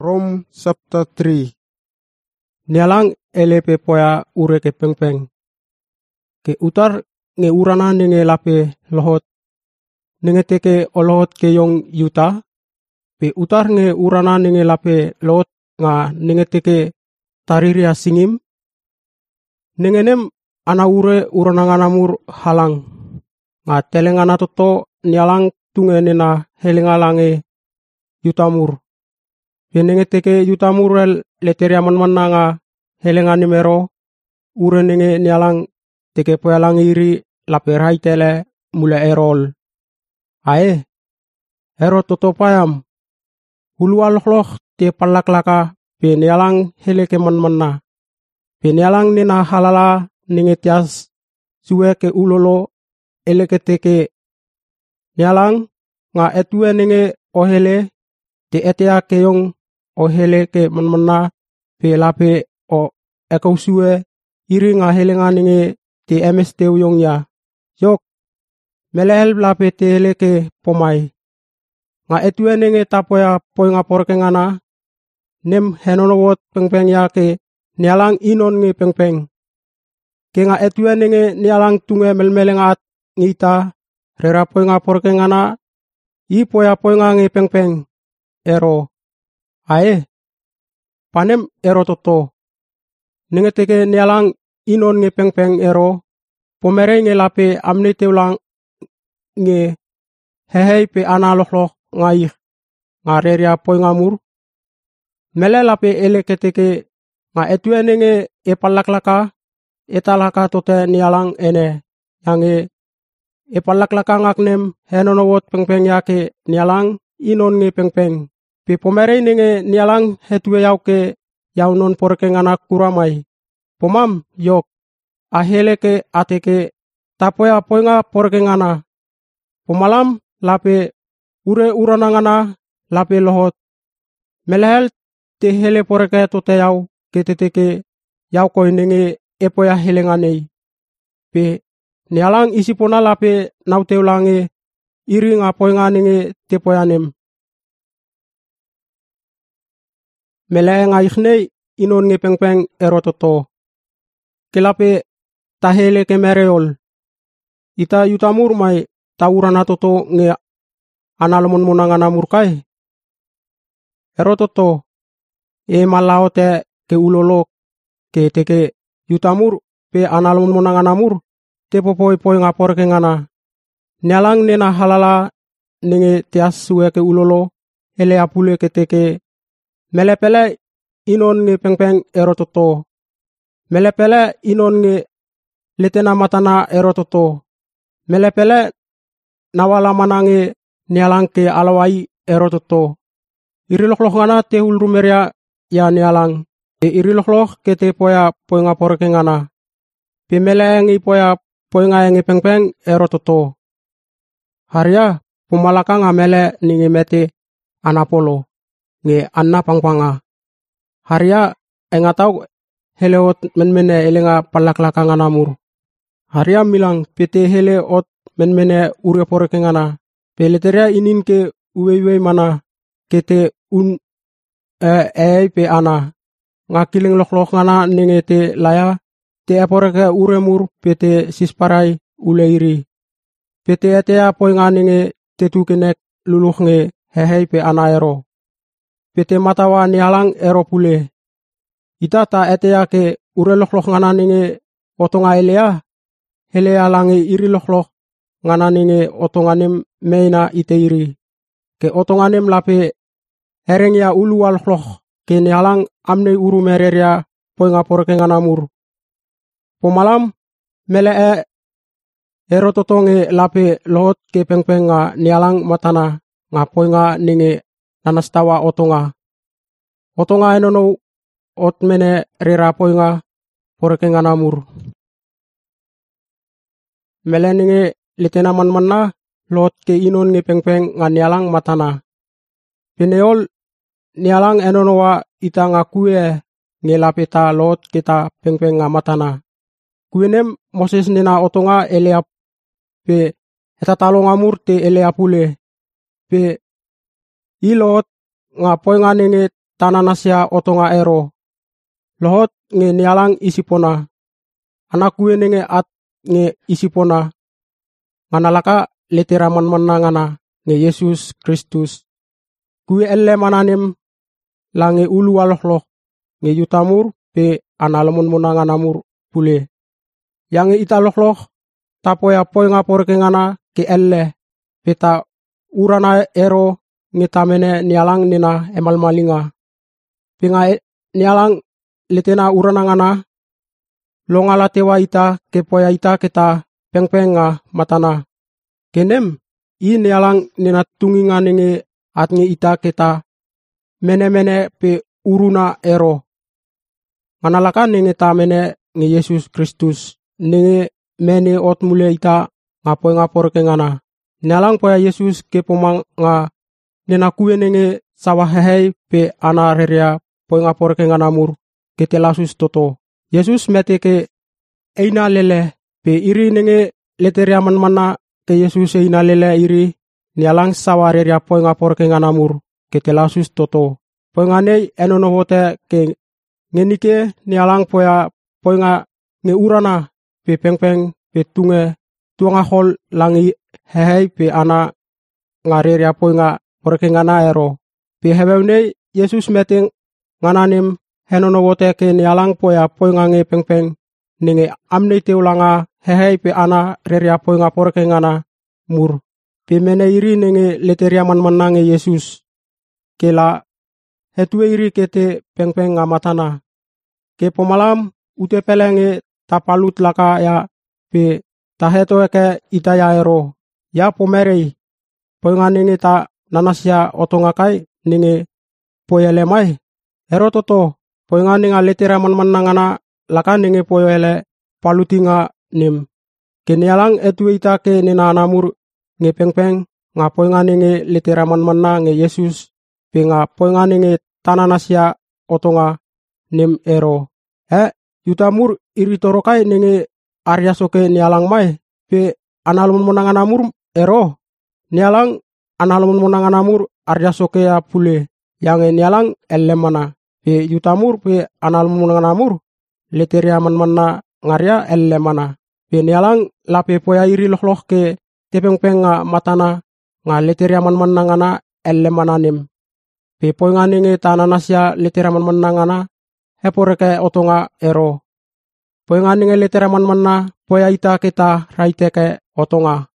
Rom chapter 3. Nialang elepe poya ure ke pengpeng. Ke utar nge urana nge lape lohot. Nge teke olohot ke yong yuta. Pe utar nge urana nge lape lot nga nge teke tariria singim. Nge nem ana ure uranangana mur halang. Nga telengana toto nialang tunge nena helingalange yutamur. Penenge teke yutamurel leteria manmanna nga helengani mero ure nenge nialang teke poyalang iri laperai tele mule erol. Ae, ero toto payam. Hulua loh te palaklaka pe nialang heleke manmanna. Pe nialang nena halala nenge tias suwe ke ulolo eleke teke. Nialang nga etue nenge ohele te etea keong ohele ke manmanna pe lape o ekau suwe iri nga helenga nenge te emes te uyong ya. Yok, melehel lape te heleke pomai. Nga etue nenge tapoya poinga porkengana nem henonowot pengpeng ya ke nialang inon nge pengpeng. Ke nga etue nenge nialang tunge melmelengat ngita rera poinga porkengana i poya poinga nge pengpeng. Ero. Ae. Panem ero toto. Nenge teke nialang inon nge pengpeng ero. Pomere nge lape amne teulang nge hehei pe ana lohloh ngaih. Nga reria poinga mur. Mele lape eleke teke nga etue nenge epalaklaka etalaka tote nialang ene. Yange epalaklaka ngaknem henonowot pengpeng yake nialang inon nge pengpeng. Pe pomere nenge nialang hetue yauke yau non porkengana kuramai. Pomam yok. Aheleke ateke tapoya poinga porkengana. Pomalam lape ure uranangana lape lohot. Melehel te hele porke tote yau keteteke yau koi nenge epoya helenganei. Pe nialang isipona lape nauteulange iri nga poinga nenge tepoyanem. Mele nga ikhnei inon nge pengpeng erototo. Kelape tahele kemereol. Ita yutamur mai taurana toto nge analamon monangana murkai. Erototo. E malaote ke ulolo ke teke yutamur pe analamon monangana mur. Te popoi nga porkengana. Nialang nena halala nenge tias suwe ke ulolo. Ele apule ke teke. Melepele inon nge pengpeng erototo. Melepele inon nge letena matana erototo. Melepele nawala manange nialang ke alawai erototo. Iri loh ngana te ulrumeria ya nialang. Te iri loh ke te poya poinga porkengana. Pe mele ngi poya poinga nge pengpeng erototo. Haria pumalaka nga mele ninge mete anapolo. Nge anna pangpanga. Haria engatau heleot menmene elenga palaklaka nga namur. Haria milang pete hele ot menmene ure porkengana. Peleteria inin ke uwei mana kete un pe ana. Nga kiling loh ngana ninge te laya. Te eporke uremur pete sisparai uleiri. Pete etea poinga ninge tetukenek luluh nge hehei pe ana ero. Pete matawa nialang ero pule. Ita ta etea ke ure loh ngana ninge otonga elea. Helea lange iri loh ngana ninge otonganem meina ite iri. Ke otonganem lape hereng ya uluwal loh ke nialang amne uru mereria poinga porkengana mur. Pomalam mele erototo nge lape lot ke pengpeng nga nialang matana nga poinga ninge nanastawa otonga. Otonga enono ot mene rera poinga porkengana mur. Mele ninge letena manmanna lot ke inon nge pengpeng nga nialang matana. Peneol nialang enonowa ita nga kue nge lape ta lot kita pengpeng nga matana. Kuenem Moses nena otonga elea pe etatalonga mur te elea pule. Pe ilot nga poinga nenge tananasya otonga ero. Lohot nge nialang isipona. Anak gue nenge at nge isipona. Nganalaka letera man-manna ngana nge Yesus Kristus. Gue elle mananim lange ulu walohloh nge yutamur pe analamun monanganamur pule. Yang ita lohloh tapoya poy ngapor ke ngana ke elle peta urana ero nge tamene nialang nina emal malinga. Pinga nialang letena urana ngana longala tewa ita ke poya ita kita pengpenga matana. Kenem I nialang nina tunginga nenge atnge ita kita mene-mene pe uruna ero. Manalaka nenge tamene nge Yesus Kristus nenge mene ot mule ita ngapoy ngapor ke ngana. Nialang poya Yesus ke pomang nga nena kue nenge sawahehei pe ana reria poy ngapor ke ngana mur ke telasus toto. Yesus mete ke eina lele pe iri nenge leteria man-mana ke Yesus eina lele iri nialang sawareria poy ngapor ke ngana mur ke telasus toto. Poy nganei enonovote ke ngenike nialang poya poy nga nge urana pe pengpeng pe tunge tuanga hol langi hehei pe ana ngareria poy nga porke ngana ero. Pe hebewnei Yesus meteng ngananim henonovote ke nialang poya poy nga nge pengpeng nenge amnei teulanga hehei pe ana reria poy nga porke ngana mur. Pe mene iri nenge leteria man-manna nge Yesus. Kela hetue iri kete pengpeng nga matana. Ke pomalam ute pelenge tapalut laka ya pe taheto eke itaya ero. Ya pomerei poy nga nenge ta nanasya otonga kai nenge poyele mai. Ero toto poy nga nenga letera man-manna ngana laka nenge poyele palutinga nim. Kenialang etue ita ke nena anamur nge pengpeng nga poy nga nenge letera man-manna nge Yesus pe nga poy nga nenge tananasya otonga nim ero. Yutamur iri torokai nenge arya soke nialang mai pe analamun monanganamur ero. Nialang analamun monanganamur arya soke ya pule yang nialang elemana. Pe yutamur pe analamun monanganamur leteria man-manna ngarya elemana. Pe nialang lape poya iri lohloh ke tepengpeng nga matana nga leteria man-manna ngana elemana nim. Pe poy nga nenge tananasya leteria man-manna ngana heporeke otonga ero. Poy nga nenge letera man-manna poya ita kita raiteke otonga.